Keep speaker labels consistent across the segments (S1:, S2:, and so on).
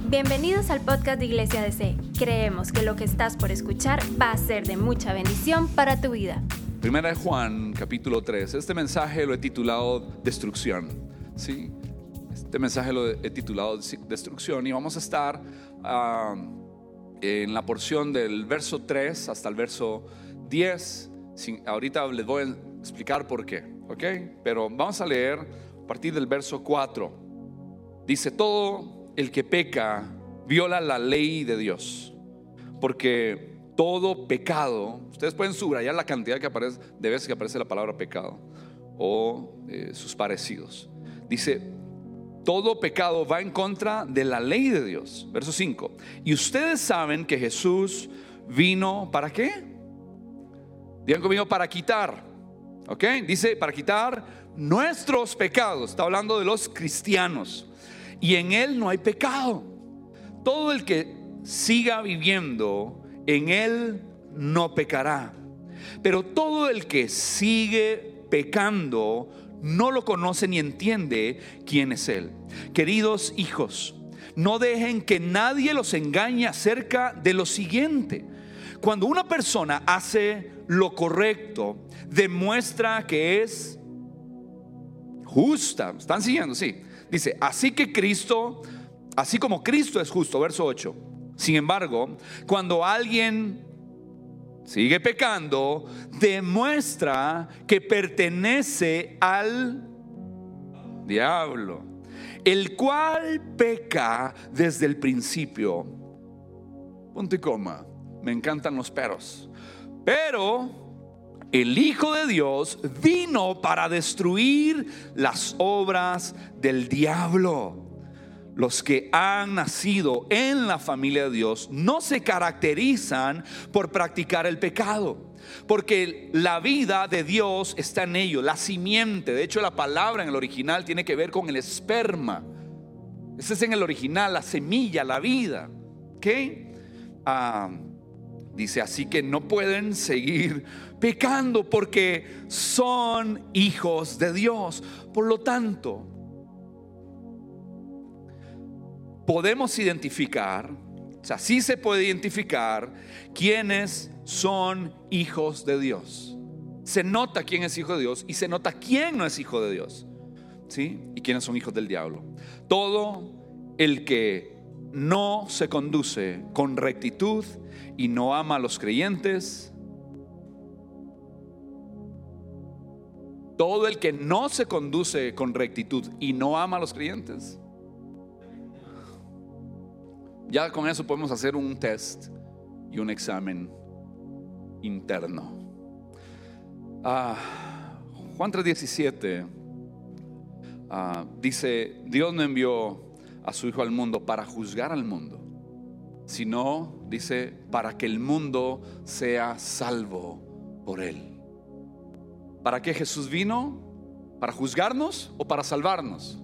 S1: Bienvenidos al podcast de Iglesia DC. Creemos que lo que estás por escuchar va a ser de mucha bendición para tu vida.
S2: Primera de Juan, capítulo 3. Este mensaje lo he titulado Destrucción. ¿Sí? Este mensaje lo he titulado Destrucción y vamos a estar en la porción del verso 3 hasta el verso 10. Ahorita les voy a explicar por qué, ¿ok? Pero vamos a leer a partir del verso 4. Dice: todo el que peca viola la ley de Dios, porque todo pecado, ustedes pueden subrayar la cantidad de veces que aparece la palabra pecado o sus parecidos. Dice: todo pecado va en contra de la ley de Dios. Verso 5. Y ustedes saben que Jesús vino ¿para qué? Digan conmigo: para quitar. ¿Ok? Dice para quitar nuestros pecados. Está hablando de los cristianos. Y en Él no hay pecado. Todo el que siga viviendo en Él no pecará. Pero todo el que sigue pecando no lo conoce ni entiende quién es Él. Queridos hijos, no dejen que nadie los engañe acerca de lo siguiente: cuando una persona hace lo correcto, demuestra que es justa. ¿Están siguiendo? Sí. Dice: así como Cristo es justo. Verso 8. Sin embargo, cuando alguien sigue pecando, demuestra que pertenece al diablo, el cual peca desde el principio. Punto y coma. Me encantan los peros. Pero el Hijo de Dios vino para destruir las obras del diablo. Los que han nacido en la familia de Dios no se caracterizan por practicar el pecado, porque la vida de Dios está en ellos, la simiente. De hecho, la palabra en el original tiene que ver con el esperma. Ese es en el original, la semilla, la vida. ¿Okay? Dice: así que no pueden seguir pecando porque son hijos de Dios. Por lo tanto, podemos identificar, o sea, sí se puede identificar quiénes son hijos de Dios. Se nota quién es hijo de Dios y se nota quién no es hijo de Dios, ¿sí? Y quiénes son hijos del diablo. Todo el que no se conduce con rectitud y no ama a los creyentes, todo el que no se conduce con rectitud y no ama a los creyentes, ya con eso podemos hacer un test y un examen interno. Juan 3:17 dice: Dios no envió a su Hijo al mundo para juzgar al mundo, sino, dice, para que el mundo sea salvo por Él. ¿Para qué Jesús vino? ¿Para juzgarnos o para salvarnos?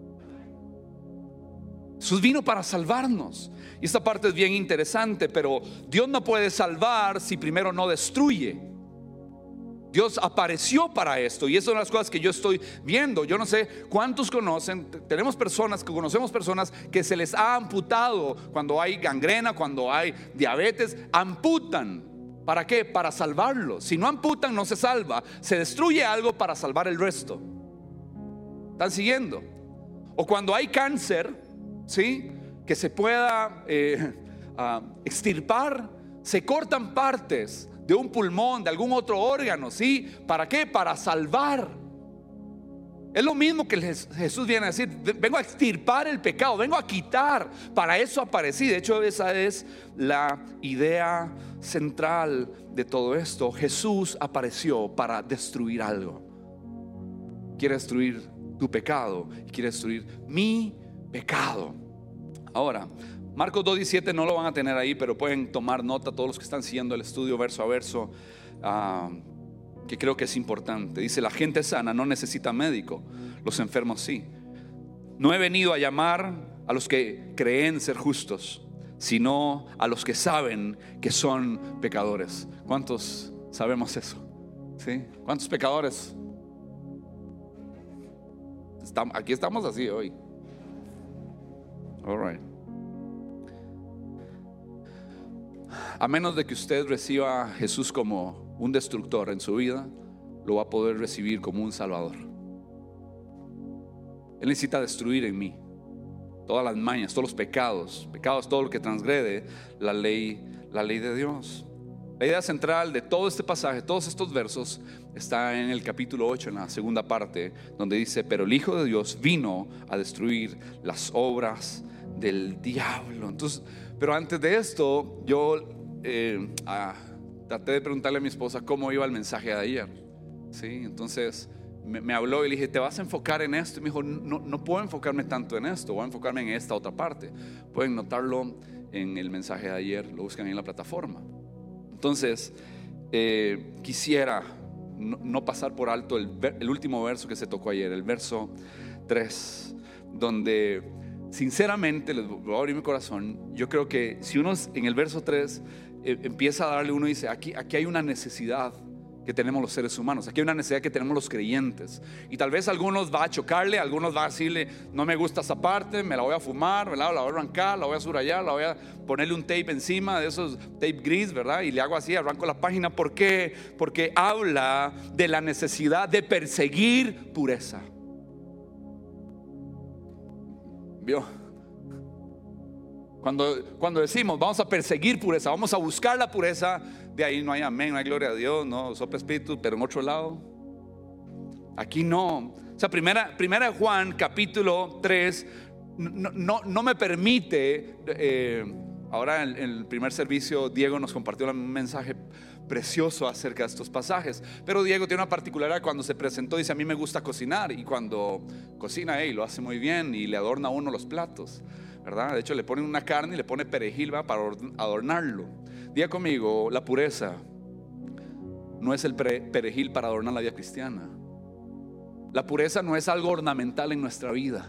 S2: Jesús vino para salvarnos. Y esta parte es bien interesante, pero Dios no puede salvar si primero no destruye. Dios apareció para esto, y eso es una de las cosas que yo estoy viendo. Yo no sé cuántos conocen, conocemos personas que se les ha amputado cuando hay gangrena, cuando hay diabetes, amputan. ¿Para qué? Para salvarlo. Si no amputan, no se salva. Se destruye algo para salvar el resto. ¿Están siguiendo? O cuando hay cáncer, ¿sí?, que se pueda extirpar, se cortan partes de un pulmón, de algún otro órgano, ¿sí? ¿Para qué? Para salvar. Es lo mismo que Jesús viene a decir: vengo a extirpar el pecado, vengo a quitar. Para eso aparecí. De hecho, esa es la idea central de todo esto. Jesús apareció para destruir algo. Quiere destruir tu pecado, quiere destruir mi pecado. Ahora, Marcos 2:17 no lo van a tener ahí, pero pueden tomar nota todos los que están siguiendo el estudio verso a verso, que creo que es importante. Dice: la gente sana no necesita médico, los enfermos sí. No he venido a llamar a los que creen ser justos, sino a los que saben que son pecadores. ¿Cuántos sabemos eso? ¿Sí? ¿Cuántos pecadores? Aquí estamos así hoy. All right. A menos de que usted reciba a Jesús como un destructor en su vida, lo va a poder recibir como un salvador. Él necesita destruir en mí todas las mañas, todos los pecados, todo lo que transgrede la ley de Dios. La idea central de todo este pasaje, todos estos versos, está en el capítulo 8, en la segunda parte, donde dice: pero el Hijo de Dios vino a destruir las obras del diablo. Entonces, pero antes de esto, yo traté de preguntarle a mi esposa cómo iba el mensaje de ayer, ¿sí? Entonces me habló y le dije: ¿te vas a enfocar en esto? Y me dijo: no puedo enfocarme tanto en esto, voy a enfocarme en esta otra parte. Pueden notarlo en el mensaje de ayer, lo buscan ahí en la plataforma. Entonces quisiera no pasar por alto el último verso que se tocó ayer, el verso 3, donde sinceramente les voy a abrir mi corazón. Yo creo que si uno en el verso 3 empieza a darle, uno dice: aquí hay una necesidad que tenemos los seres humanos, aquí hay una necesidad que tenemos los creyentes. Y tal vez a algunos va a chocarle, a algunos va a decirle: no me gusta esa parte, me la voy a fumar, ¿verdad? La voy a arrancar, la voy a subrayar, la voy a ponerle un tape encima de esos tape gris, ¿verdad? Y le hago así, arranco la página. ¿Por qué? Porque habla de la necesidad de perseguir pureza. ¿Vio? Cuando decimos vamos a perseguir pureza, vamos a buscar la pureza, de ahí no hay amén, no hay gloria a Dios, no sopla espíritu. Pero en otro lado, aquí no. O sea, primera de Juan capítulo 3 no me permite. Ahora en el primer servicio Diego nos compartió un mensaje precioso acerca de estos pasajes. Pero Diego tiene una particularidad: cuando se presentó dice: a mí me gusta cocinar. Y cuando cocina, lo hace muy bien y le adorna a uno los platos, ¿verdad? De hecho le ponen una carne y le pone perejil, ¿verdad?, para adornarlo. Diga conmigo: la pureza no es el perejil para adornar la vida cristiana. La pureza no es algo ornamental en nuestra vida.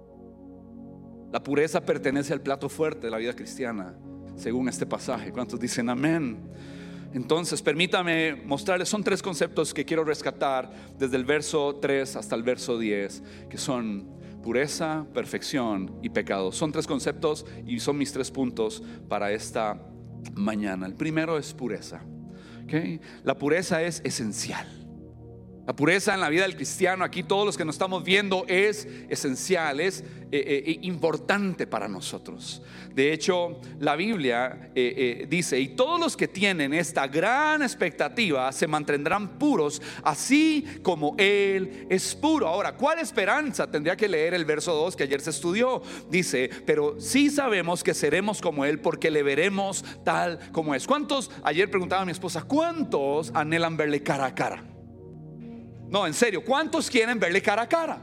S2: La pureza pertenece al plato fuerte de la vida cristiana, según este pasaje. ¿Cuántos dicen amén? Entonces permítame mostrarles, son 3 conceptos que quiero rescatar desde el verso 3 hasta el verso 10, que son pureza, perfección y pecado. Son 3 conceptos y son mis 3 puntos para esta mañana. El primero es pureza, ¿okay? La pureza es esencial. La pureza en la vida del cristiano, aquí todos los que nos estamos viendo, es esencial, es importante para nosotros. De hecho, la Biblia dice: y todos los que tienen esta gran expectativa se mantendrán puros, así como Él es puro. Ahora, ¿cuál esperanza? Tendría que leer el verso 2 que ayer se estudió. Dice: pero sí sabemos que seremos como Él, porque le veremos tal como es. ¿Cuántos? Ayer preguntaba a mi esposa: ¿cuántos anhelan verle cara a cara? No, en serio, ¿cuántos quieren verle cara a cara?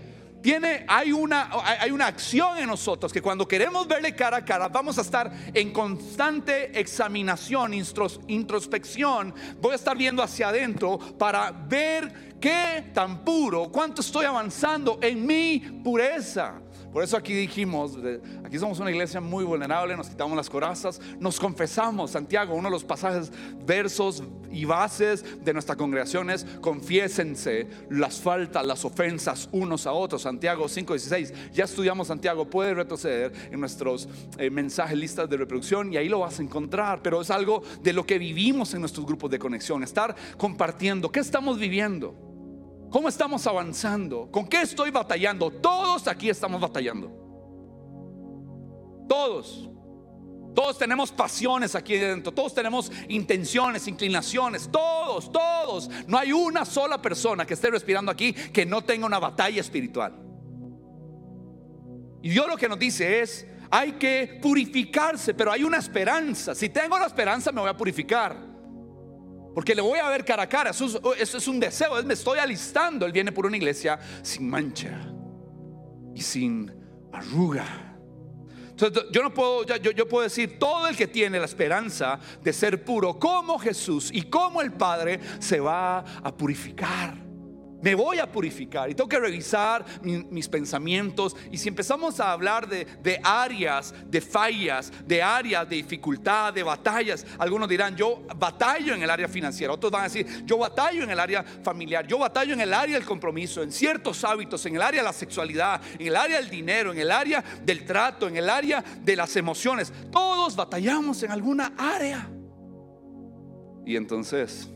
S2: Hay una acción en nosotros que cuando queremos verle cara a cara, vamos a estar en constante examinación, introspección. Voy a estar viendo hacia adentro para ver qué tan puro, cuánto estoy avanzando en mi pureza. Por eso aquí dijimos, aquí somos una iglesia muy vulnerable, nos quitamos las corazas, nos confesamos. Santiago, uno de los pasajes, versos y bases de nuestra congregación es: confiésense las faltas, las ofensas unos a otros. Santiago 5:16. Ya estudiamos Santiago, puedes retroceder en nuestros mensajes, listas de reproducción, y ahí lo vas a encontrar. Pero es algo de lo que vivimos en nuestros grupos de conexión, estar compartiendo qué estamos viviendo, cómo estamos avanzando, con qué estoy batallando. Todos aquí estamos batallando. Todos tenemos pasiones aquí dentro. Todos tenemos intenciones, inclinaciones. Todos. No hay una sola persona que esté respirando aquí que no tenga una batalla espiritual. Y Dios lo que nos dice es: hay que purificarse, pero hay una esperanza. Si tengo la esperanza, me voy a purificar, porque le voy a ver cara a cara. Eso es un deseo, me estoy alistando. Él viene por una iglesia sin mancha y sin arruga. Entonces yo puedo decir: todo el que tiene la esperanza de ser puro como Jesús y como el Padre se va a purificar. Me voy a purificar y tengo que revisar mis pensamientos. Y si empezamos a hablar de áreas de fallas, de áreas de dificultad, de batallas, algunos dirán: yo batallo en el área financiera. Otros van a decir: yo batallo en el área familiar, yo batallo en el área del compromiso, en ciertos hábitos, en el área de la sexualidad, en el área del dinero, en el área del trato, en el área de las emociones. Todos batallamos en alguna área. Y entonces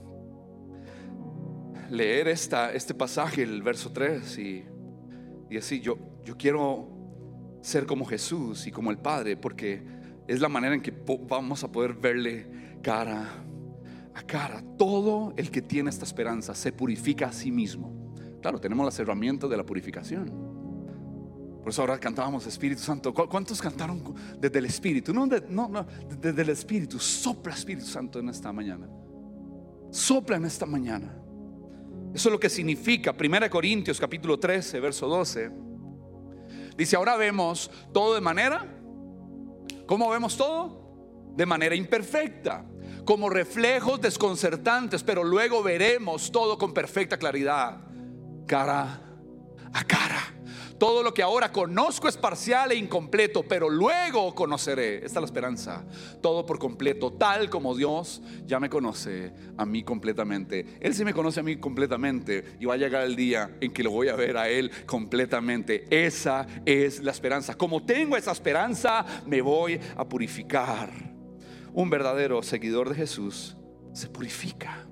S2: leer este pasaje, el verso 3, y decir: yo quiero ser como Jesús y como el Padre, porque es la manera en que vamos a poder verle cara a cara. Todo el que tiene esta esperanza se purifica a sí mismo. Claro, tenemos las herramientas de la purificación. Por eso ahora cantábamos Espíritu Santo. ¿Cuántos cantaron desde el Espíritu? No, desde el Espíritu. Sopla, Espíritu Santo, en esta mañana. Sopla en esta mañana. Eso es lo que significa 1 Corintios capítulo 13 verso 12. Dice: ahora vemos todo de manera, ¿cómo vemos todo? De manera imperfecta, como reflejos desconcertantes, pero luego veremos todo con perfecta claridad, cara a cara. Todo lo que ahora conozco es parcial e incompleto, pero luego conoceré. Esta es la esperanza. Todo por completo, tal como Dios ya me conoce a mí completamente. Él sí me conoce a mí completamente, y va a llegar el día en que lo voy a ver a Él completamente. Esa es la esperanza. Como tengo esa esperanza, me voy a purificar. Un verdadero seguidor de Jesús se purifica.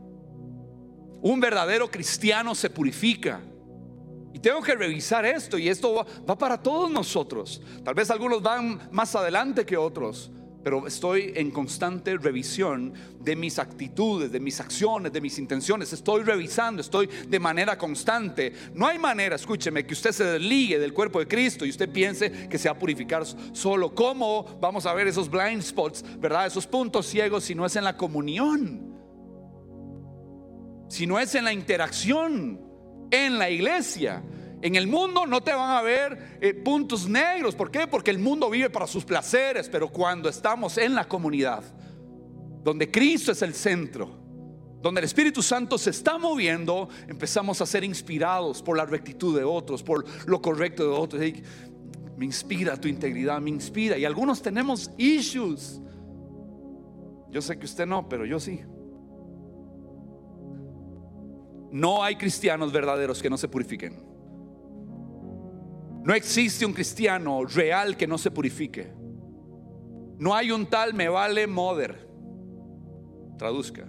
S2: Un verdadero cristiano se purifica. Y tengo que revisar esto, y esto va para todos nosotros. Tal vez algunos van más adelante que otros, pero estoy en constante revisión de mis actitudes, de mis acciones, de mis intenciones. Estoy revisando, estoy de manera constante. No hay manera, escúcheme, que usted se desligue del cuerpo de Cristo y usted piense que se va a purificar solo. ¿Cómo vamos a ver esos blind spots, verdad? Esos puntos ciegos, si no es en la comunión, si no es en la interacción en la iglesia. En el mundo no te van a ver puntos negros. ¿Por qué? Porque el mundo vive para sus placeres. Pero cuando estamos en la comunidad, donde Cristo es el centro, donde el Espíritu Santo se está moviendo, empezamos a ser inspirados por la rectitud de otros, por lo correcto de otros. Hey, me inspira tu integridad, me inspira. Y algunos tenemos issues. Yo sé que usted no, pero yo sí. No hay cristianos verdaderos que no se purifiquen. No existe un cristiano real que no se purifique. No hay un tal me vale mother. Traduzca.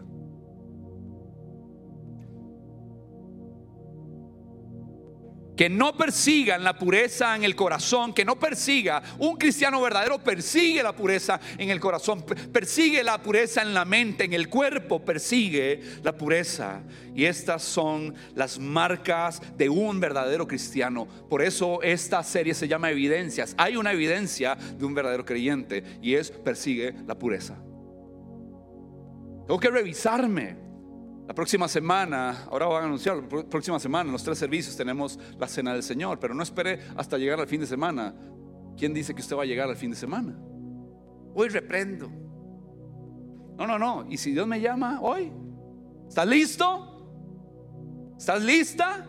S2: Que no persigan la pureza en el corazón, que no persiga. Un cristiano verdadero persigue la pureza en el corazón, persigue la pureza en la mente, en el cuerpo, persigue la pureza. Y estas son las marcas de un verdadero cristiano. Por eso esta serie se llama Evidencias. Hay una evidencia de un verdadero creyente, y es: persigue la pureza. Tengo que revisarme. La próxima semana, ahora van a anunciar, la próxima semana en los 3 servicios tenemos la cena del Señor. Pero no espere hasta llegar al fin de semana. ¿Quién dice que usted va a llegar al fin de semana? Hoy reprendo. No. Y si Dios me llama hoy, ¿estás listo? ¿Estás lista?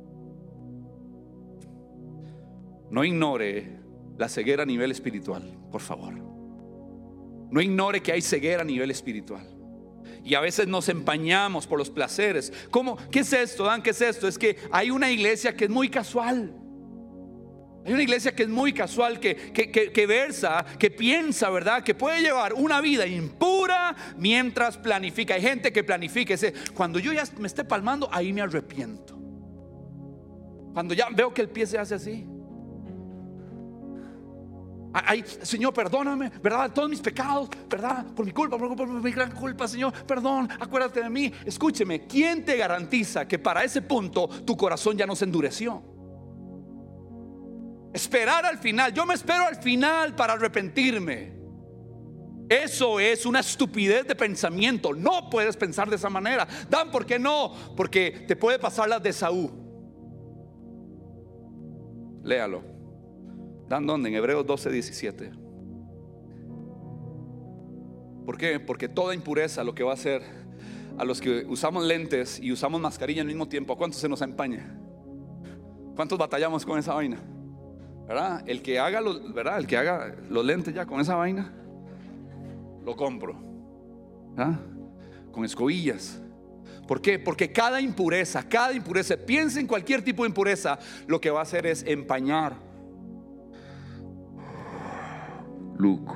S2: No ignore la ceguera a nivel espiritual, por favor. No ignore que hay ceguera a nivel espiritual. Y a veces nos empañamos por los placeres. ¿Cómo? ¿Qué es esto, Dan? ¿Qué es esto? Es que hay una iglesia que es muy casual. Hay una iglesia que es muy casual, que versa, que piensa, ¿verdad? Que puede llevar una vida impura mientras planifica. Hay gente que planifica, dice: cuando yo ya me esté palmando, ahí me arrepiento. Cuando ya veo que el pie se hace así, ay, Señor, perdóname, ¿verdad? Todos mis pecados, ¿verdad? Por mi culpa, por mi gran culpa, Señor, perdón, acuérdate de mí. Escúcheme, ¿quién te garantiza que para ese punto tu corazón ya no se endureció? Esperar al final. Yo me espero al final para arrepentirme. Eso es una estupidez de pensamiento. No puedes pensar de esa manera. Dan, ¿por qué no? Porque te puede pasar la de Saúl. Léalo. Dan, ¿dónde? En Hebreos 12:17. ¿Por qué? Porque toda impureza lo que va a hacer a los que usamos lentes y usamos mascarilla al mismo tiempo, ¿a cuántos se nos empaña? ¿Cuántos batallamos con esa vaina? ¿Verdad? El que haga los lentes ya con esa vaina, lo compro, ¿verdad? Con escobillas. ¿Por qué? Porque cada impureza, piensa en cualquier tipo de impureza, lo que va a hacer es empañar. Luke.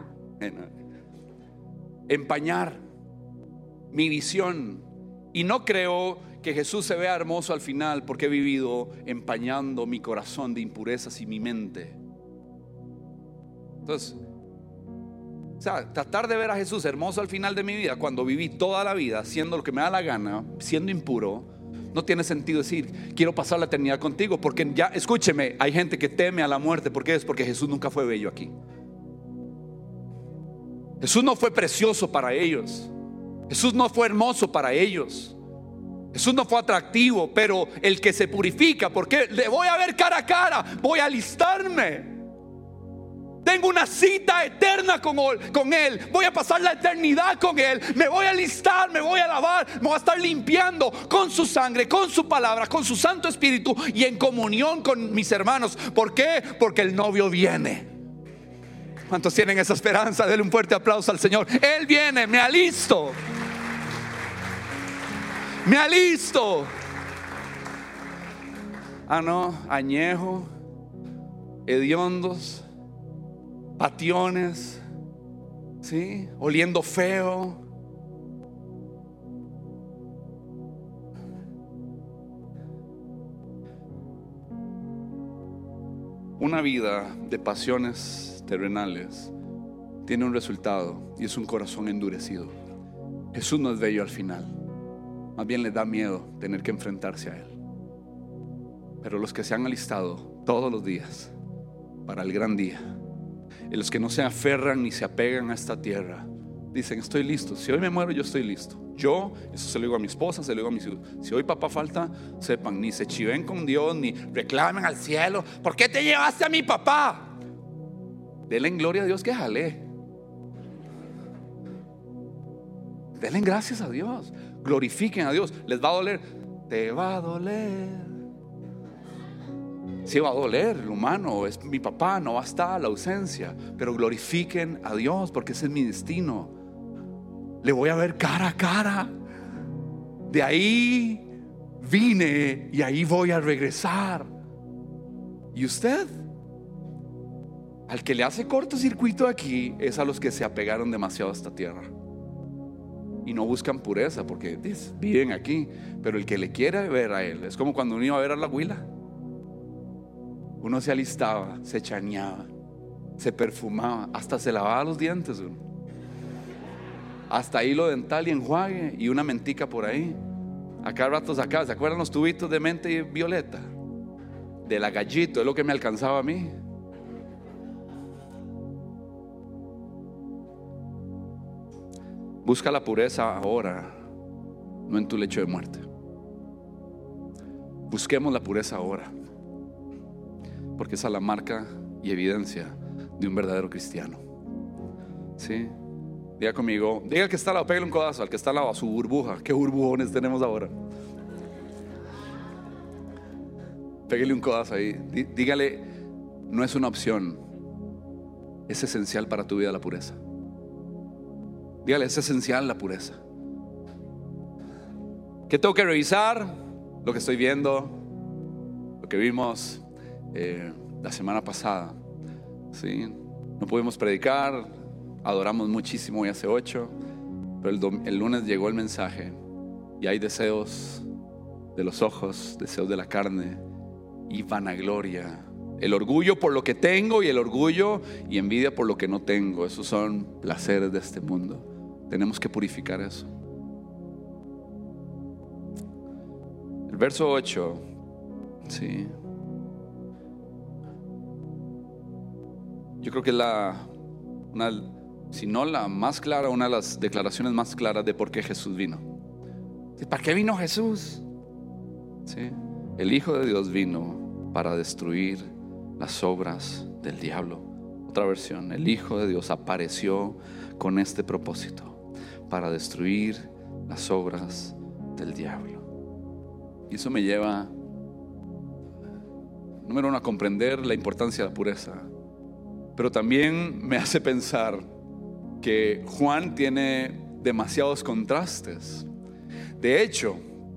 S2: Empañar mi visión. Y no creo que Jesús se vea hermoso al final, porque he vivido empañando mi corazón de impurezas y mi mente. Entonces, tratar de ver a Jesús hermoso al final de mi vida, cuando viví toda la vida haciendo lo que me da la gana, siendo impuro, no tiene sentido decir quiero pasar la eternidad contigo, porque ya, escúcheme, hay gente que teme a la muerte. ¿Por qué? Es porque Jesús nunca fue bello aquí. Jesús no fue precioso para ellos. Jesús no fue hermoso para ellos. Jesús no fue atractivo. Pero el que se purifica, porque le voy a ver cara a cara, voy a alistarme. Tengo una cita eterna con Él. Voy a pasar la eternidad con Él. Me voy a alistar, me voy a lavar, me voy a estar limpiando con su sangre, con su palabra, con su Santo Espíritu y en comunión con mis hermanos. ¿Por qué? Porque el novio viene. ¿Cuántos tienen esa esperanza? Denle un fuerte aplauso al Señor. Él viene, me alisto. Me alisto. No, añejo, hediondos, pationes, ¿sí? Oliendo feo. Una vida de pasiones terrenales tiene un resultado, y es un corazón endurecido. Jesús no es bello al final, más bien le da miedo tener que enfrentarse a Él. Pero los que se han alistado todos los días para el gran día, y los que no se aferran ni se apegan a esta tierra, dicen estoy listo, si hoy me muero yo estoy listo. Yo, eso se lo digo a mi esposa, se lo digo a mis hijos, si hoy papá falta, sepan, ni se chiven con Dios, ni reclamen al cielo, ¿por qué te llevaste a mi papá? Denle en gloria a Dios que jalé. Denle gracias a Dios. Glorifiquen a Dios. ¿Les va a doler? Te va a doler. Sí va a doler, lo humano, es mi papá, no va a estar, la ausencia. Pero glorifiquen a Dios, porque ese es mi destino. Le voy a ver cara a cara. De ahí vine y ahí voy a regresar. ¿Y usted? Al que le hace cortocircuito aquí es a los que se apegaron demasiado a esta tierra y no buscan pureza, porque viven aquí. Pero el que le quiere ver a Él, es como cuando uno iba a ver a la huila. Uno se alistaba, se chaneaba, se perfumaba, hasta se lavaba los dientes uno. Hasta hilo dental y enjuague y una mentica por ahí. Acá ratos acá, ¿se acuerdan los tubitos de menta y violeta? De la Gallito, es lo que me alcanzaba a mí. Busca la pureza ahora, no en tu lecho de muerte. Busquemos la pureza ahora, porque esa es la marca y evidencia de un verdadero cristiano. ¿Sí? Diga conmigo, diga al que está al lado, pégale un codazo al que está al lado, a su burbuja. ¿Qué burbujones tenemos ahora? Pégale un codazo ahí. Dígale, no es una opción, es esencial para tu vida la pureza. Dígale, es esencial la pureza. ¿Qué tengo que revisar? Lo que estoy viendo, lo que vimos la semana pasada. ¿Sí? No pudimos predicar, adoramos muchísimo hoy hace 8, pero el lunes llegó el mensaje y hay deseos de los ojos, deseos de la carne y vanagloria. El orgullo por lo que tengo y el orgullo y envidia por lo que no tengo. Esos son placeres de este mundo. Tenemos que purificar eso. El verso 8, sí. Yo creo que es si no la más clara, una de las declaraciones más claras de por qué Jesús vino. ¿Para qué vino Jesús? ¿Sí? El Hijo de Dios vino para destruir las obras del diablo. Otra versión, el Hijo de Dios apareció con este propósito: para destruir las obras del diablo. Y eso me lleva, número uno, a comprender la importancia de la pureza, pero también me hace pensar que Juan tiene demasiados contrastes. De hecho,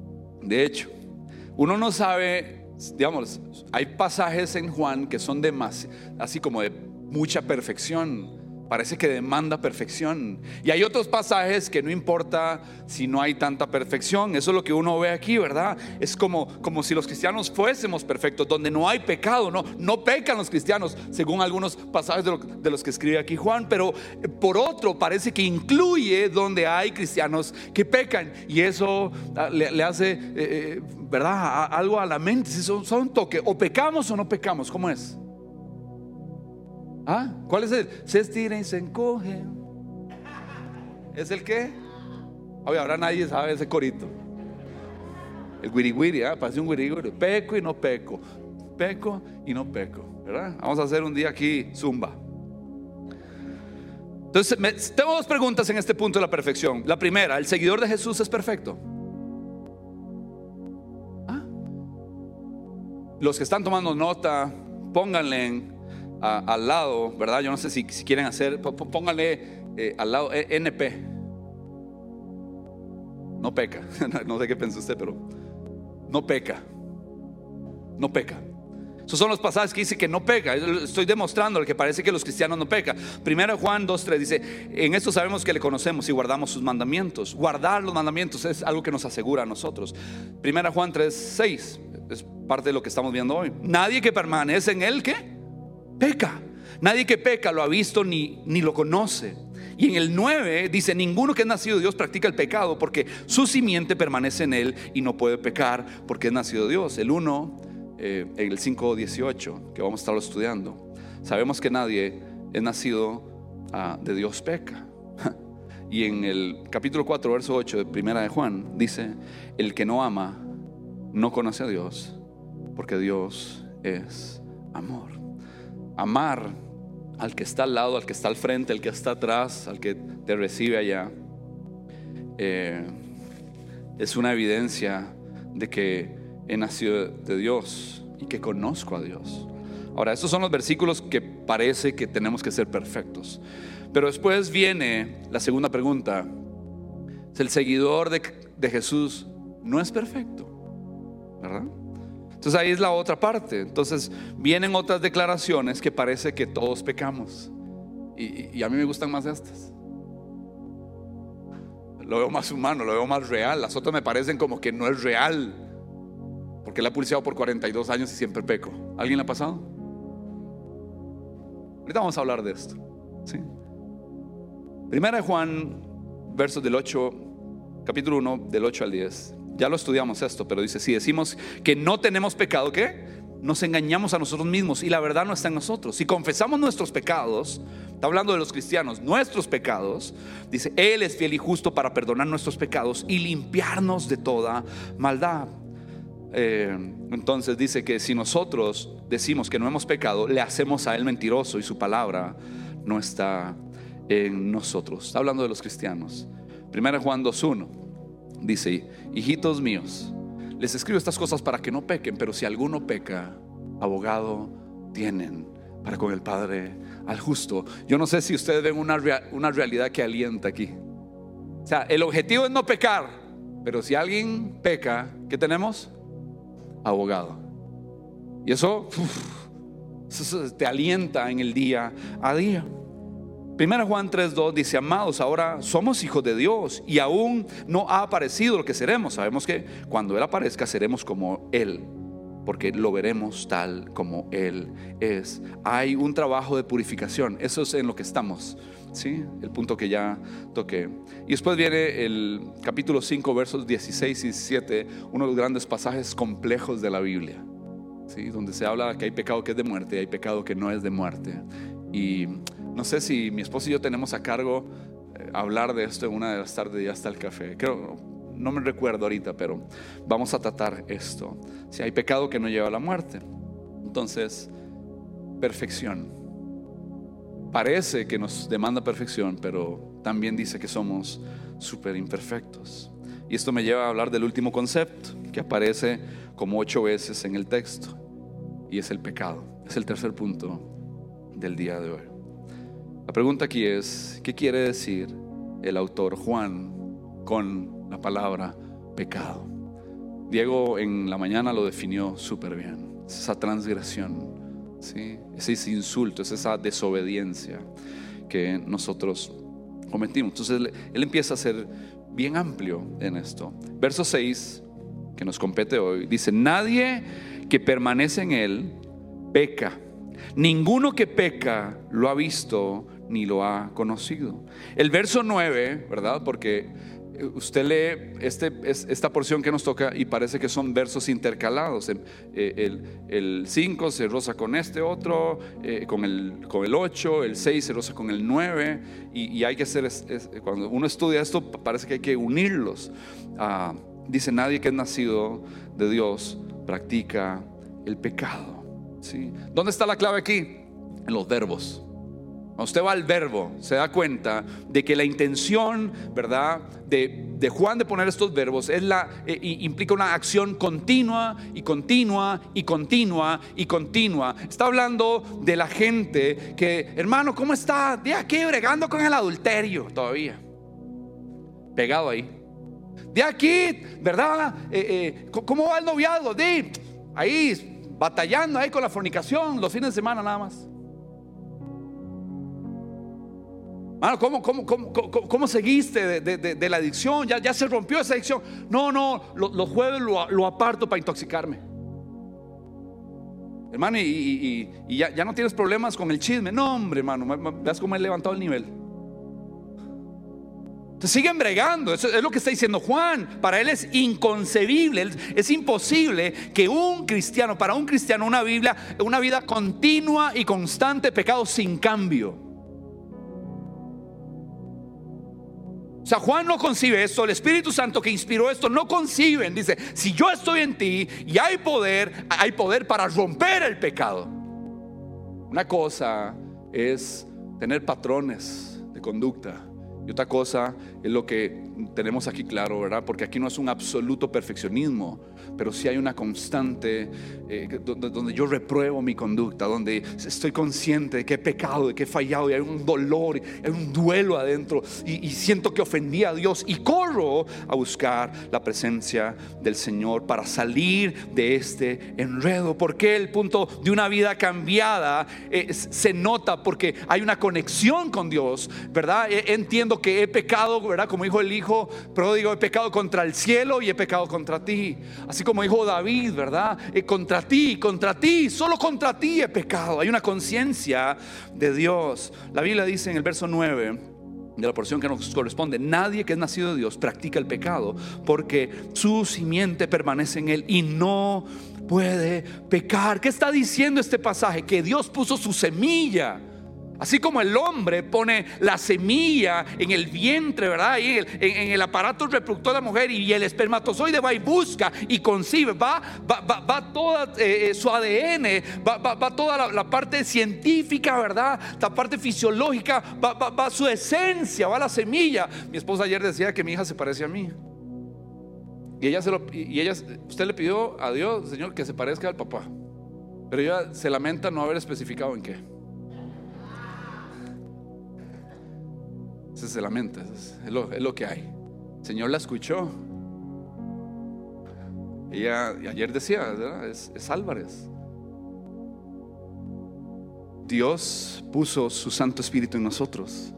S2: uno no sabe, digamos, hay pasajes en Juan que son así como de mucha perfección. Parece que demanda perfección. Y hay otros pasajes que no importa si no hay tanta perfección. Eso es lo que uno ve aquí, ¿verdad? Es como si los cristianos fuésemos perfectos, donde no hay pecado. No pecan los cristianos, según algunos pasajes de los que escribe aquí Juan. Pero por otro, parece que incluye donde hay cristianos que pecan. Y eso le hace, ¿verdad?, algo a la mente. Si son un toque, o pecamos o no pecamos. ¿Cómo es? ¿Cuál es el? Se estira y se encoge. ¿Es el qué? Oye, ahora nadie sabe ese corito. El guiri guiri, parece un guiri guiri. Peco y no peco, peco y no peco, ¿verdad? Vamos a hacer un día aquí zumba. Entonces tengo dos preguntas en este punto de la perfección. La primera, ¿el seguidor de Jesús es perfecto? Los que están tomando nota, pónganle al lado, ¿verdad? Yo no sé si quieren hacer, pónganle al lado NP. No peca. No sé qué piensa usted, pero no peca. No peca. Esos son los pasajes que dice que no peca. Estoy demostrando que parece que los cristianos no pecan. Primero Juan 2:3 dice: en esto sabemos que le conocemos y guardamos sus mandamientos. Guardar los mandamientos es algo que nos asegura a nosotros. Primero Juan 3:6 es parte de lo que estamos viendo hoy. Nadie que permanece en él, ¿qué? Peca. Nadie que peca lo ha visto ni lo conoce. Y en el 9 dice: ninguno que es nacido de Dios practica el pecado, porque su simiente permanece en él y no puede pecar porque es nacido de Dios. El 1, en el 5:18, que vamos a estar estudiando, sabemos que nadie es nacido de Dios peca. Y en el capítulo 4 verso 8 de primera de Juan dice: el que no ama no conoce a Dios, porque Dios es amor. Amar al que está al lado, al que está al frente, al que está atrás, al que te recibe allá, es una evidencia de que he nacido de Dios y que conozco a Dios. Ahora, estos son los versículos que parece que tenemos que ser perfectos. Pero después viene la segunda pregunta: ¿el seguidor de Jesús no es perfecto? ¿Verdad? Entonces ahí es la otra parte. Entonces vienen otras declaraciones que parece que todos pecamos, y a mí me gustan más estas. Lo veo más humano, lo veo más real. Las otras me parecen como que no es real, porque la he pulseado por 42 años y siempre peco. ¿Alguien le ha pasado? Ahorita vamos a hablar de esto, ¿sí? Primera de Juan, versos del 8, capítulo 1, del 8 al 10. Ya lo estudiamos esto, pero dice: si decimos que no tenemos pecado, ¿qué? Nos engañamos a nosotros mismos y la verdad no está en nosotros. Si confesamos nuestros pecados, está hablando de los cristianos, nuestros pecados, dice: Él es fiel y justo para perdonar nuestros pecados y limpiarnos de toda maldad. Entonces dice que si nosotros decimos que no hemos pecado, le hacemos a Él mentiroso y su palabra no está en nosotros. Está hablando de los cristianos. 1 Juan 2:1 dice: hijitos míos, les escribo estas cosas para que no pequen, pero si alguno peca, abogado tienen para con el Padre al justo. Yo no sé si ustedes ven una realidad que alienta aquí. O sea, el objetivo es no pecar, pero si alguien peca, ¿qué tenemos? Abogado. Y eso te alienta en el día a día. 1 Juan 3:2 dice: amados, ahora somos hijos de Dios y aún no ha aparecido lo que seremos. Sabemos que cuando Él aparezca seremos como Él, porque lo veremos tal como Él es. Hay un trabajo de purificación. Eso es en lo que estamos, ¿sí? El punto que ya toqué. Y después viene el capítulo 5 versos 16 y 17, uno de los grandes pasajes complejos de la Biblia, ¿sí? Donde se habla que hay pecado que es de muerte y hay pecado que no es de muerte. Y no sé si mi esposo y yo tenemos a cargo hablar de esto en una de las tardes ya hasta el café. Creo, no me recuerdo ahorita, pero vamos a tratar esto. Si hay pecado que no lleva a la muerte. Entonces, perfección. Parece que nos demanda perfección, pero también dice que somos súper imperfectos. Y esto me lleva a hablar del último concepto que aparece como 8 veces en el texto, y es el pecado. Es el tercer punto del día de hoy. La pregunta aquí es: ¿qué quiere decir el autor Juan con la palabra pecado? Diego en la mañana lo definió súper bien. Es esa transgresión, ¿sí? Es ese insulto, es esa desobediencia que nosotros cometimos. Entonces él empieza a ser bien amplio en esto. Verso 6, que nos compete hoy, dice: nadie que permanece en él peca. Ninguno que peca lo ha visto ni lo ha conocido. El verso 9, ¿verdad? Porque usted lee esta porción que nos toca y parece que son versos intercalados. El 5 se roza con este otro, con el 8, el 6 se roza con el 9, y hay que hacer, cuando uno estudia esto, parece que hay que unirlos. Dice: nadie que es nacido de Dios practica el pecado, ¿sí? ¿Dónde está la clave aquí? En los verbos. Cuando usted va al verbo, se da cuenta de que la intención, ¿verdad?, de Juan de poner estos verbos implica una acción continua y continua y continua y continua. Está hablando de la gente que, hermano, ¿cómo está? De aquí bregando con el adulterio todavía, pegado ahí. De aquí, ¿verdad? ¿Cómo va el noviazgo? De ahí batallando ahí con la fornicación los fines de semana nada más. Mano, ¿cómo seguiste de la adicción? Ya se rompió esa adicción. No, los jueves lo aparto para intoxicarme. Hermano, y ya no tienes problemas con el chisme. No, hombre, hermano, veas cómo he levantado el nivel. Se siguen bregando. Eso es lo que está diciendo Juan. Para él es inconcebible, es imposible que para un cristiano, una vida continua y constante, pecado sin cambio. O sea, Juan no concibe esto. El Espíritu Santo que inspiró esto no conciben. Dice: si yo estoy en ti y hay poder para romper el pecado. Una cosa es tener patrones de conducta, y otra cosa es lo que tenemos aquí claro, ¿verdad? Porque aquí no es un absoluto perfeccionismo, pero sí hay una constante donde yo repruebo mi conducta, donde estoy consciente de que he pecado, de que he fallado, y hay un dolor, hay un duelo adentro, y siento que ofendí a Dios, y corro a buscar la presencia del Señor para salir de este enredo. Porque el punto de una vida cambiada se nota porque hay una conexión con Dios, ¿verdad? Entiendo que he pecado, ¿verdad? Como dijo el hijo pródigo: he pecado contra el cielo y he pecado contra ti. Así como dijo David, ¿verdad? Contra ti, solo contra ti he pecado. Hay una conciencia de Dios. La Biblia dice en el verso 9 de la porción que nos corresponde: nadie que es nacido de Dios practica el pecado, porque su simiente permanece en él y no puede pecar. ¿Qué está diciendo este pasaje? Que Dios puso su semilla. Así como el hombre pone la semilla en el vientre, ¿verdad? Ahí en el aparato reproductor de la mujer, y el espermatozoide va y busca y concibe. Va toda su ADN, va toda la parte científica, ¿verdad? La parte fisiológica, va su esencia, va la semilla. Mi esposa ayer decía que mi hija se parece a mí. Y usted le pidió a Dios: Señor, que se parezca al papá. Pero ella se lamenta no haber especificado en qué. Se lamenta, es lo que hay. El Señor la escuchó. Ella ayer decía, ¿verdad? Es Álvarez. Dios puso su Santo Espíritu en nosotros,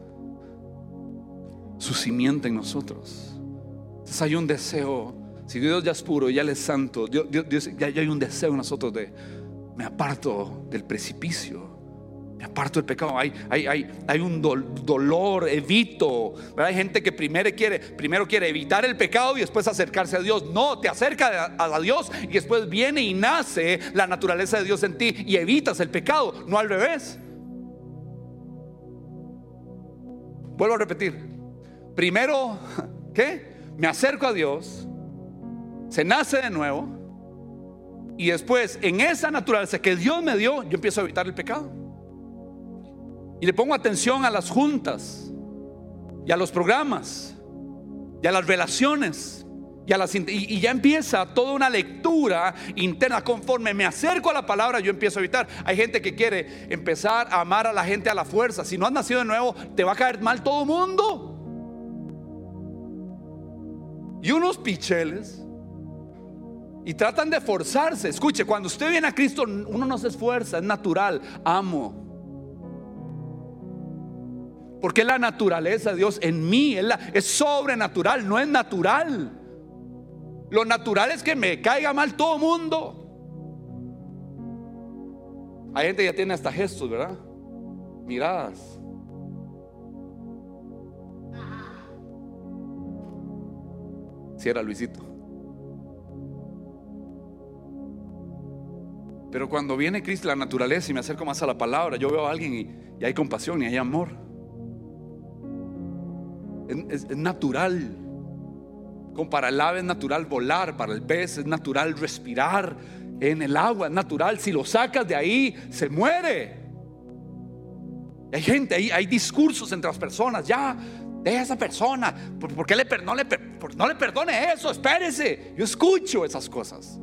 S2: su simiente en nosotros. Entonces hay un deseo. Si Dios ya es puro y ya Él es santo, Dios ya hay un deseo en nosotros de: me aparto del precipicio, me aparto del pecado. Hay un dolor, evito, ¿verdad? Hay gente que primero quiere evitar el pecado y después acercarse a Dios. No, te acerca a Dios y después viene y nace la naturaleza de Dios en ti y evitas el pecado, no al revés. Vuelvo a repetir: primero, ¿qué? Me acerco a Dios, se nace de nuevo, y después en esa naturaleza que Dios me dio, yo empiezo a evitar el pecado. Y le pongo atención a las juntas y a los programas y a las relaciones Y ya empieza toda una lectura interna. Conforme me acerco a la palabra, yo empiezo a evitar. Hay gente que quiere empezar a amar a la gente a la fuerza. Si no has nacido de nuevo, te va a caer mal todo el mundo. Y unos picheles, y tratan de forzarse. Escuche, cuando usted viene a Cristo, uno no se esfuerza, es natural. Amo. Porque la naturaleza de Dios en mí es sobrenatural, no es natural. Lo natural es que me caiga mal todo el mundo. Hay gente que ya tiene hasta gestos, ¿verdad? Miradas. Si era Luisito. Pero cuando viene Cristo, la naturaleza, y me acerco más a la palabra, yo veo a alguien y hay compasión y hay amor. Es natural. Como para el ave es natural volar, para el pez es natural respirar en el agua, es natural. Si lo sacas de ahí, se muere. Y hay gente, hay discursos entre las personas. Ya, deja a esa persona. ¿Por qué no le perdone eso? Espérese. Yo escucho esas cosas.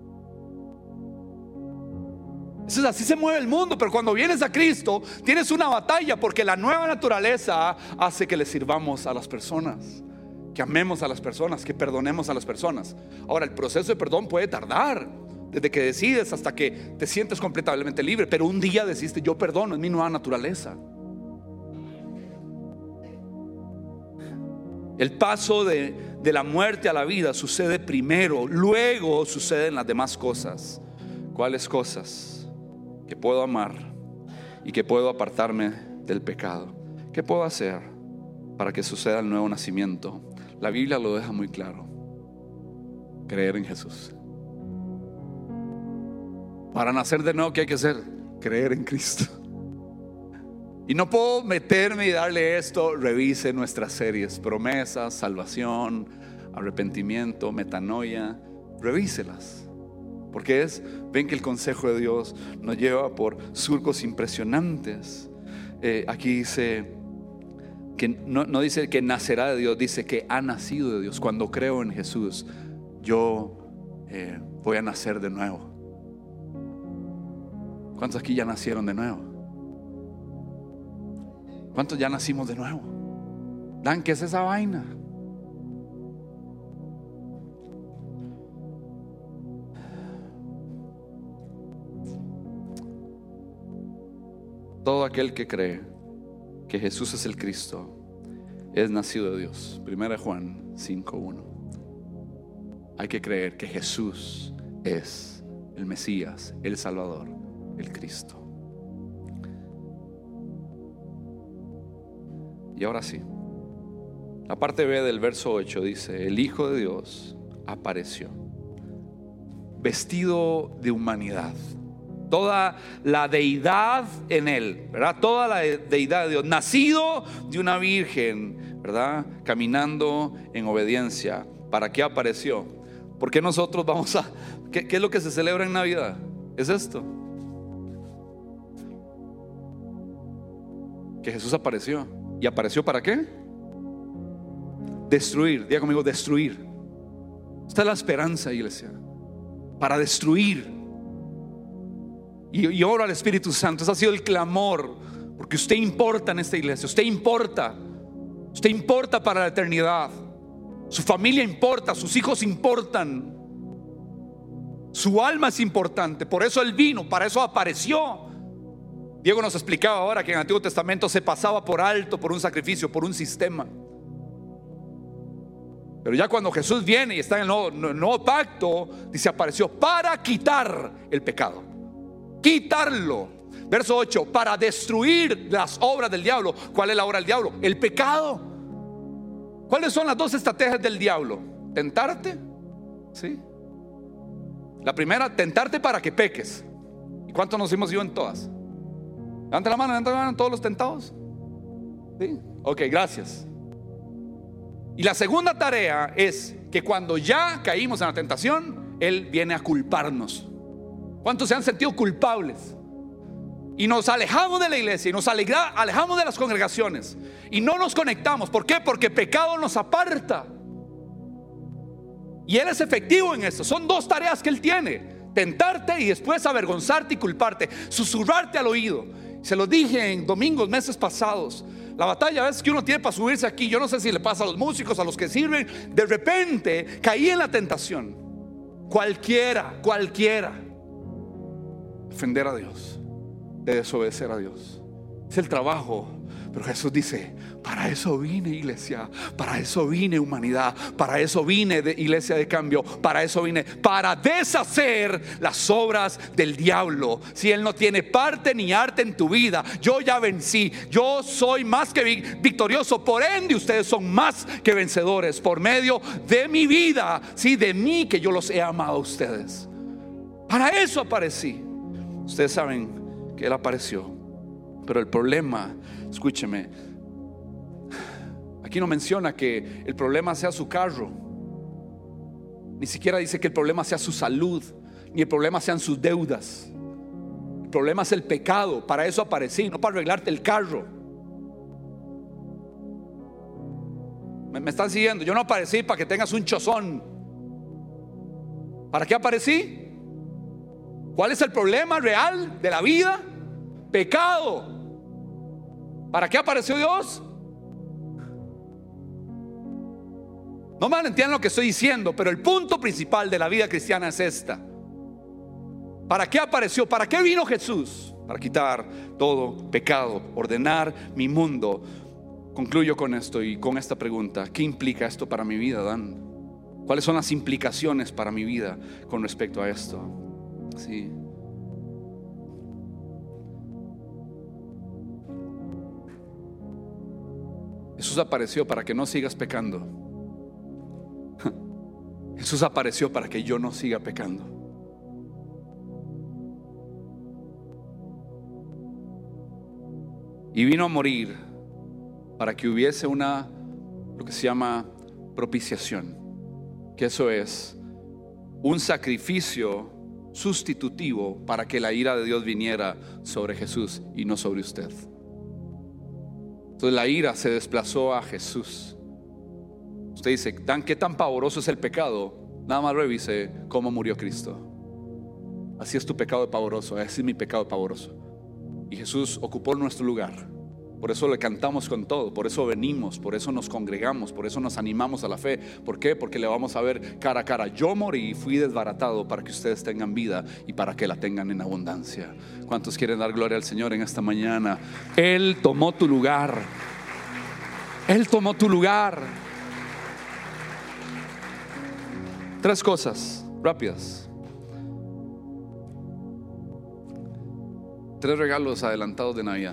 S2: Eso es, así se mueve el mundo. Pero cuando vienes a Cristo, tienes una batalla, porque la nueva naturaleza hace que le sirvamos a las personas, que amemos a las personas, que perdonemos a las personas. Ahora, el proceso de perdón puede tardar, desde que decides hasta que te sientes completamente libre. Pero un día decidiste: yo perdono, es mi nueva naturaleza. El paso de la muerte a la vida sucede primero, luego suceden las demás cosas. ¿Cuáles cosas? Que puedo amar y que puedo apartarme del pecado. ¿Qué puedo hacer para que suceda el nuevo nacimiento? La Biblia lo deja muy claro: creer en Jesús. Para nacer de nuevo, ¿qué hay que hacer? Creer en Cristo. Y no puedo meterme y darle esto. Revise nuestras series: promesas, salvación, arrepentimiento, metanoia. Revíselas, porque ven que el consejo de Dios nos lleva por surcos impresionantes. Aquí dice que no dice que nacerá de Dios, dice que ha nacido de Dios. Cuando creo en Jesús, yo voy a nacer de nuevo. ¿Cuántos aquí ya nacieron de nuevo? ¿Cuántos ya nacimos de nuevo? Dan, ¿qué es esa vaina? Todo aquel que cree que Jesús es el Cristo es nacido de Dios. 1 Juan 5:1. Hay que creer que Jesús es el Mesías, el Salvador, el Cristo. Y ahora sí, la parte B del verso 8 dice: el Hijo de Dios apareció vestido de humanidad. Toda la deidad en él, ¿verdad? Toda la deidad de Dios, nacido de una virgen, ¿verdad? Caminando en obediencia. ¿Para qué apareció? ¿Por qué nosotros vamos a... ¿Qué es lo que se celebra en Navidad? Es esto: que Jesús apareció. ¿Y apareció para qué? Destruir. Diga conmigo: destruir. Esta es la esperanza, iglesia. Para destruir. Y oro al Espíritu Santo. Ese ha sido el clamor, porque usted importa en esta iglesia. Usted importa. Usted importa para la eternidad. Su familia importa. Sus hijos importan. Su alma es importante. Por eso Él vino, para eso apareció. Diego nos explicaba ahora que en el Antiguo Testamento se pasaba por alto por un sacrificio, por un sistema. Pero ya cuando Jesús viene y está en el nuevo pacto, dice: apareció para quitar el pecado. Quitarlo. Verso 8: para destruir las obras del diablo. ¿Cuál es la obra del diablo? El pecado. ¿Cuáles son las dos estrategias del diablo? Tentarte. ¿Sí? La primera, tentarte para que peques. ¿Y cuántos nos hemos ido en todas? Levanta la mano, todos los tentados. ¿Sí? Ok, gracias. Y la segunda tarea es que cuando ya caímos en la tentación, Él viene a culparnos. ¿Cuántos se han sentido culpables? Y nos alejamos de la iglesia y nos alejamos de las congregaciones y no nos conectamos. ¿Por qué? Porque pecado nos aparta. Y Él es efectivo en esto. Son dos tareas que Él tiene: tentarte y después avergonzarte y culparte, susurrarte al oído. Se lo dije en domingos, meses pasados. La batalla a veces que uno tiene para subirse aquí, yo no sé si le pasa a los músicos, a los que sirven. De repente caí en la tentación. Cualquiera ofender a Dios, de desobedecer a Dios. Es el trabajo. Pero Jesús dice: para eso vine, iglesia, para eso vine, humanidad, para eso vine, iglesia de cambio, para eso vine, para deshacer las obras del diablo. Si él no tiene parte ni arte en tu vida, yo ya vencí, yo soy más que victorioso, por ende ustedes son más que vencedores por medio de mi vida, sí, de mí, que yo los he amado a ustedes. Para eso aparecí. Ustedes saben que Él apareció, pero el problema, escúcheme, aquí no menciona que el problema sea su carro, ni siquiera dice que el problema sea su salud, ni el problema sean sus deudas. El problema es el pecado. Para eso aparecí, no para arreglarte el carro. ¿Me están siguiendo? Yo no aparecí para que tengas un chozón. ¿Para qué aparecí? ¿Cuál es el problema real de la vida? Pecado. ¿Para qué apareció Dios? No malentiendan lo que estoy diciendo, pero el punto principal de la vida cristiana es esta. ¿Para qué apareció? ¿Para qué vino Jesús? Para quitar todo pecado, ordenar mi mundo. Concluyo con esto y con esta pregunta: ¿qué implica esto para mi vida, Dan? ¿Cuáles son las implicaciones para mi vida con respecto a esto? Sí. Jesús apareció para que no sigas pecando. Jesús apareció para que yo no siga pecando. Y vino a morir para que hubiese lo que se llama propiciación, que eso es un sacrificio sustitutivo para que la ira de Dios viniera sobre Jesús y no sobre usted. Entonces la ira se desplazó a Jesús. Usted dice: Dan, ¿qué tan pavoroso es el pecado? Nada más revise cómo murió Cristo. Así es tu pecado pavoroso, así es mi pecado pavoroso. Y Jesús ocupó nuestro lugar. Por eso le cantamos con todo, por eso venimos, por eso nos congregamos, por eso nos animamos a la fe. ¿Por qué? Porque le vamos a ver cara a cara. Yo morí y fui desbaratado para que ustedes tengan vida y para que la tengan en abundancia. ¿Cuántos quieren dar gloria al Señor en esta mañana? Él tomó tu lugar. Él tomó tu lugar. 3 cosas rápidas. 3 regalos adelantados de Navidad.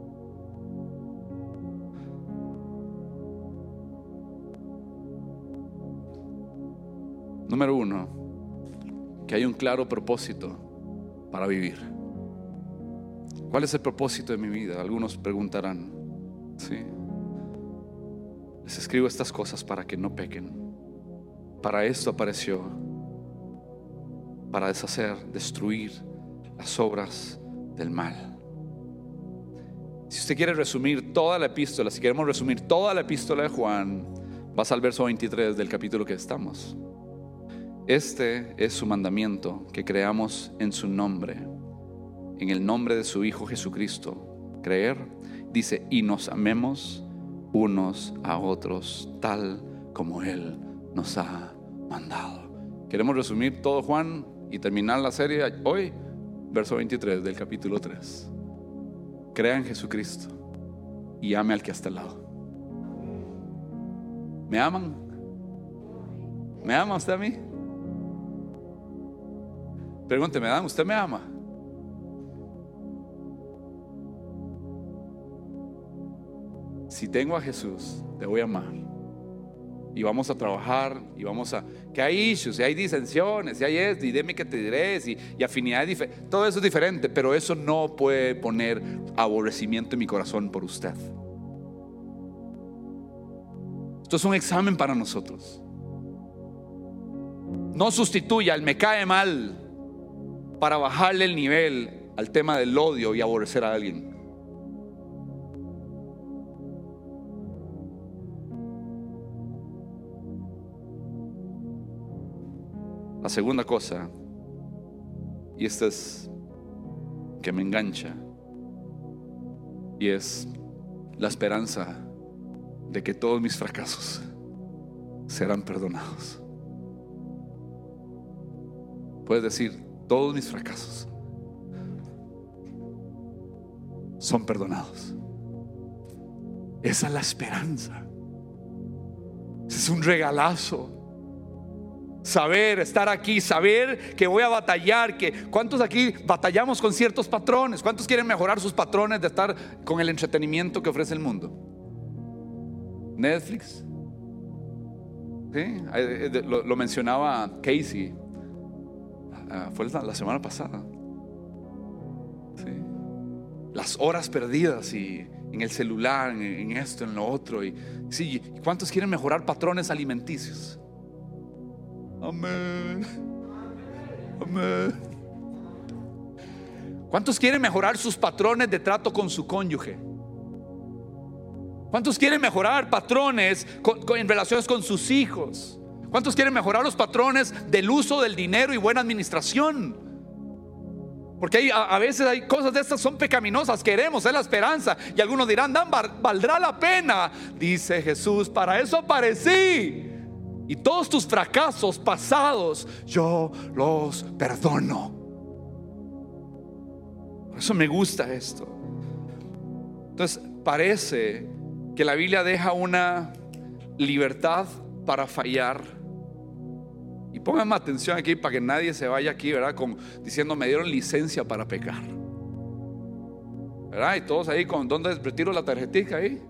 S2: Número 1, que hay un claro propósito para vivir. ¿Cuál es el propósito de mi vida? Algunos preguntarán. Sí. Les escribo estas cosas para que no pequen. Para esto apareció, para deshacer, destruir las obras del mal. Si usted quiere resumir toda la epístola, si queremos resumir toda la epístola de Juan, vas al verso 23 del capítulo que estamos. Este es su mandamiento, que creamos en su nombre, en el nombre de su Hijo Jesucristo. Creer, dice, y nos amemos unos a otros, tal como Él nos ha mandado. Queremos resumir todo Juan y terminar la serie hoy, verso 23 del capítulo 3. Crea en Jesucristo y ame al que está al lado. ¿Me aman? ¿Me ama usted a mí? Pregúnteme, Dan, ¿usted me ama? Si tengo a Jesús, te voy a amar. Y vamos a trabajar, y vamos a... Que hay issues, y hay disensiones, y hay esto, y dime que te diré, y afinidades, todo eso es diferente, pero eso no puede poner aborrecimiento en mi corazón por usted. Esto es un examen para nosotros. No sustituya el me cae mal para bajarle el nivel al tema del odio y aborrecer a alguien. La segunda cosa, y esta es que me engancha, y es la esperanza de que todos mis fracasos serán perdonados. Puedes decir, todos mis fracasos son perdonados. Esa es la esperanza. Ese es un regalazo. Saber, estar aquí, saber que voy a batallar. ¿Cuántos aquí batallamos con ciertos patrones? ¿Cuántos quieren mejorar sus patrones de estar con el entretenimiento que ofrece el mundo? Netflix, ¿sí? Lo mencionaba Casey, fue la semana pasada, ¿sí? Las horas perdidas y en el celular, en esto, en lo otro. Y sí, ¿cuántos quieren mejorar patrones alimenticios? Amén. Amén. ¿Cuántos quieren mejorar sus patrones de trato con su cónyuge? ¿Cuántos quieren mejorar patrones en relaciones con sus hijos? ¿Cuántos quieren mejorar los patrones del uso del dinero y buena administración? Porque a veces hay cosas de estas son pecaminosas. Queremos, es la esperanza. Y algunos dirán, ¿valdrá la pena? Dice Jesús, para eso aparecí. Y todos tus fracasos pasados yo los perdono. Por eso me gusta esto. Entonces parece que la Biblia deja una libertad para fallar. Y pónganme atención aquí para que nadie se vaya aquí, ¿verdad? Diciendo, me dieron licencia para pecar, ¿verdad? Y todos ahí con, ¿dónde retiro la tarjetita ahí?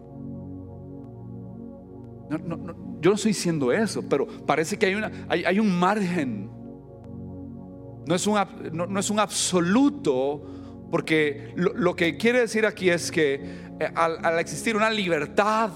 S2: No, yo no estoy diciendo eso, pero parece que hay un margen. No es un absoluto, porque lo que quiere decir aquí es que al existir una libertad,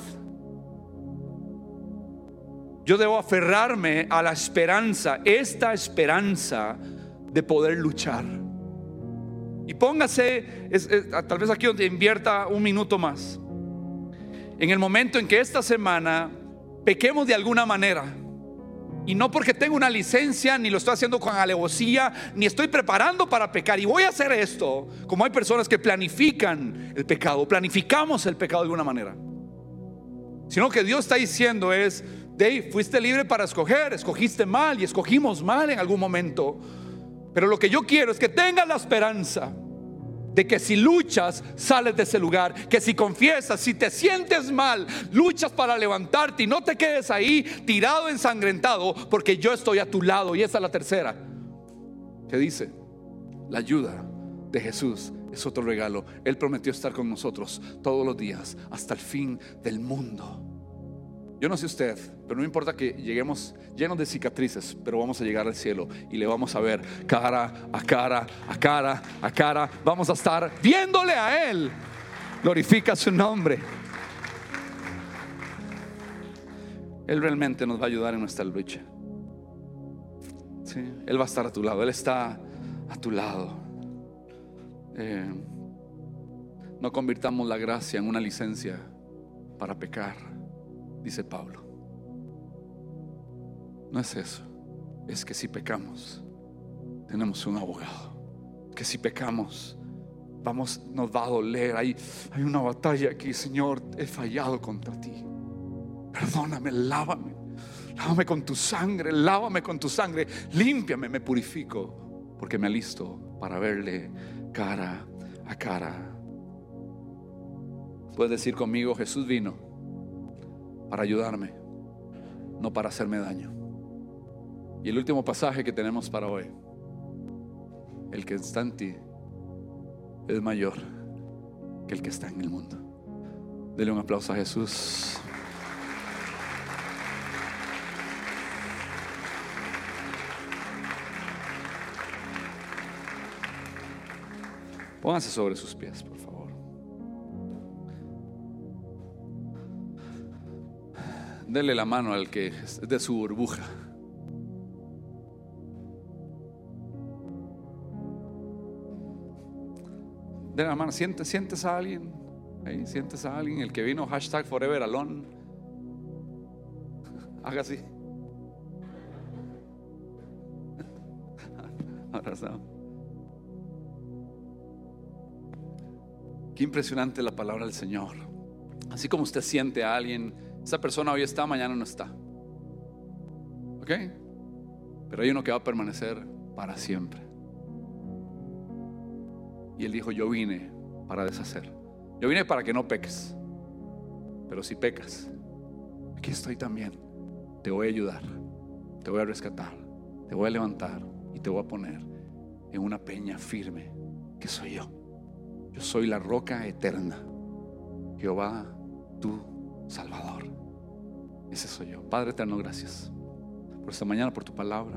S2: yo debo aferrarme a la esperanza, esta esperanza de poder luchar. Y póngase, tal vez aquí donde invierta un minuto más, en el momento en que esta semana pequemos de alguna manera, y no porque tengo una licencia, ni lo estoy haciendo con alevosía, ni estoy preparando para pecar y voy a hacer esto, como hay personas que planifican el pecado, planificamos el pecado de alguna manera, sino que Dios está diciendo es, Dave, fuiste libre para escoger, escogiste mal y escogimos mal en algún momento, pero lo que yo quiero es que tengas la esperanza de que si luchas, sales de ese lugar, que si confiesas, si te sientes mal, luchas para levantarte y no te quedes ahí tirado, ensangrentado, porque yo estoy a tu lado. Y esa es la tercera que dice, la ayuda de Jesús es otro regalo. Él prometió estar con nosotros todos los días hasta el fin del mundo. Yo no sé usted, pero no importa que lleguemos llenos de cicatrices, pero vamos a llegar al cielo y le vamos a ver cara a cara, a cara a cara. Vamos a estar viéndole a Él. Glorifica su nombre. Él realmente nos va a ayudar en nuestra lucha. ¿Sí? Él va a estar a tu lado. Él está a tu lado. No convirtamos la gracia en una licencia para pecar, dice Pablo. No es eso. Es que si pecamos, tenemos un abogado. Que si pecamos, nos va a doler. Hay una batalla aquí. Señor, he fallado contra ti. Perdóname, lávame con tu sangre, lávame con tu sangre, límpiame, me purifico, porque me alisto para verle cara a cara. Puedes decir conmigo, Jesús vino para ayudarme, no para hacerme daño. Y el último pasaje que tenemos para hoy, el que está en ti es mayor que el que está en el mundo. Dele un aplauso a Jesús. Pónganse sobre sus pies, por favor. Dele la mano al que es de su burbuja. Dele la mano. Sientes a alguien ahí, sientes a alguien, el que vino #foreveralone. Haga así. abrazado. Qué impresionante la palabra del Señor. Así como usted siente a alguien, esa persona hoy está, mañana no está. ¿Ok? Pero hay uno que va a permanecer para siempre. Y Él dijo: yo vine para deshacer. Yo vine para que no peques. Pero si pecas, aquí estoy también. Te voy a ayudar, te voy a rescatar, te voy a levantar y te voy a poner en una peña firme que soy yo. Yo soy la roca eterna, Jehová, tu Salvador. Ese soy yo. Padre eterno, gracias por esta mañana, por tu palabra.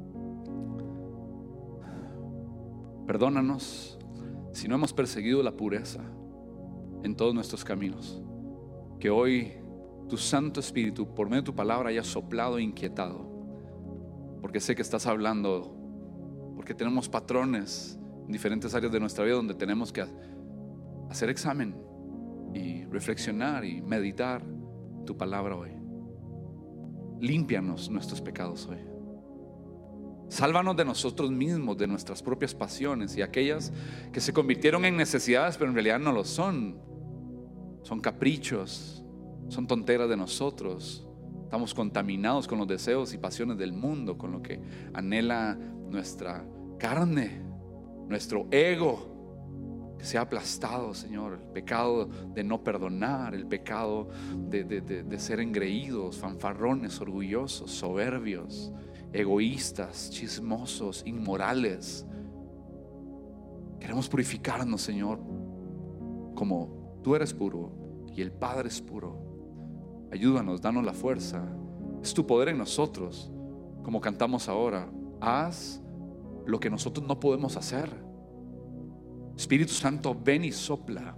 S2: Perdónanos si no hemos perseguido la pureza en todos nuestros caminos. Que hoy tu Santo Espíritu, por medio de tu palabra, haya soplado e inquietado. Porque sé que estás hablando, porque tenemos patrones en diferentes áreas de nuestra vida donde tenemos que hacer examen y reflexionar y meditar tu palabra hoy. Límpianos nuestros pecados hoy. Sálvanos de nosotros mismos, de nuestras propias pasiones y aquellas que se convirtieron en necesidades, pero en realidad no lo son. Son caprichos, son tonteras de nosotros. Estamos contaminados con los deseos y pasiones del mundo, con lo que anhela nuestra carne, nuestro ego, que sea aplastado, Señor. El pecado de no perdonar, el pecado de ser engreídos, fanfarrones, orgullosos, soberbios, egoístas, chismosos, inmorales. Queremos purificarnos, Señor, como tú eres puro y el Padre es puro. Ayúdanos, danos la fuerza. Es tu poder en nosotros, como cantamos ahora. Haz lo que nosotros no podemos hacer. Espíritu Santo, ven y sopla.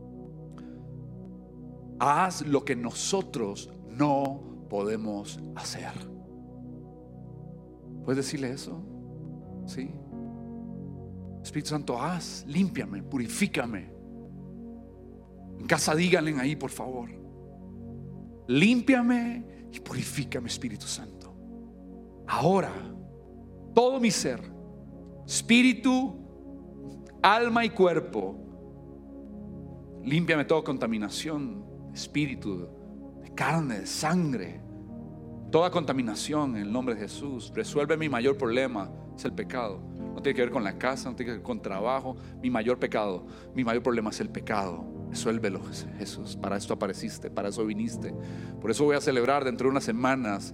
S2: Haz lo que nosotros no podemos hacer. ¿Puedes decirle eso? Sí. Espíritu Santo, haz, límpiame, purifícame. En casa díganle ahí, por favor. Límpiame y purifícame, Espíritu Santo. Ahora, todo mi ser, espíritu, alma y cuerpo, límpiame toda contaminación, espíritu, de carne, de sangre, toda contaminación en el nombre de Jesús. Resuelve mi mayor problema, es el pecado. No tiene que ver con la casa, no tiene que ver con trabajo. Mi mayor pecado, mi mayor problema es el pecado. Resuélvelo, Jesús. Para esto apareciste, para eso viniste. Por eso voy a celebrar dentro de unas semanas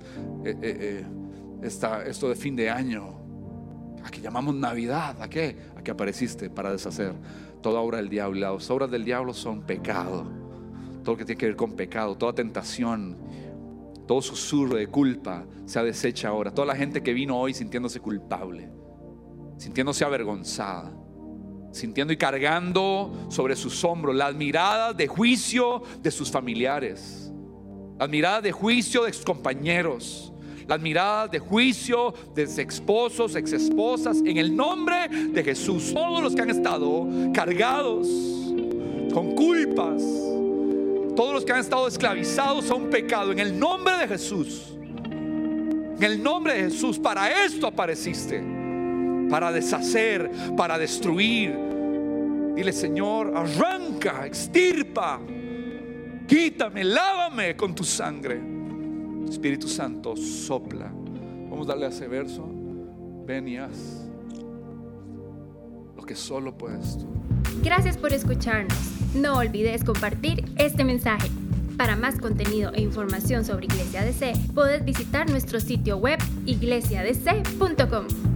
S2: esto de fin de año, a que llamamos Navidad. ¿A qué? A que apareciste para deshacer toda obra del diablo. Las obras del diablo son pecado. Todo lo que tiene que ver con pecado, toda tentación, todo susurro de culpa se desecha ahora. Toda la gente que vino hoy sintiéndose culpable, sintiéndose avergonzada, sintiendo y cargando sobre sus hombros las miradas de juicio de sus familiares, las miradas de juicio de sus compañeros, las miradas de juicio de ex esposos, ex esposas, en el nombre de Jesús. Todos los que han estado cargados con culpas, todos los que han estado esclavizados a un pecado, en el nombre de Jesús, en el nombre de Jesús, para esto apareciste, para deshacer, para destruir. Dile: Señor, arranca, extirpa, quítame, lávame con tu sangre. Espíritu Santo, sopla. Vamos a darle a ese verso. Ven y haz lo que solo puedes tú.
S1: Gracias por escucharnos. No olvides compartir este mensaje. Para más contenido e información sobre Iglesia DC, puedes visitar nuestro sitio web iglesiadc.com.